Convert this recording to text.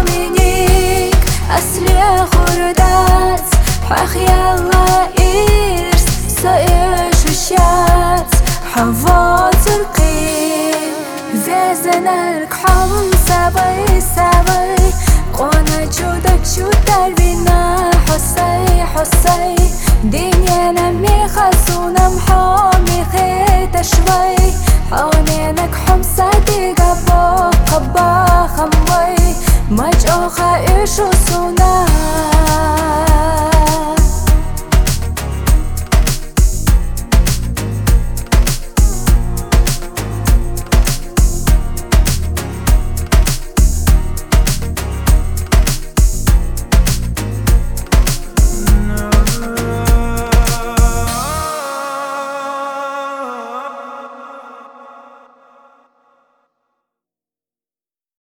منيك أسرع خردات حخيالله إرس سأشوشات حواتر قيل وزنرك حم سوي سوي قونا جودك جودر بنا حسي حسي دنيا نمي خسونم حامي خيت شوي حوانينك حم صديقة بو قبا خموي مج أخا إشو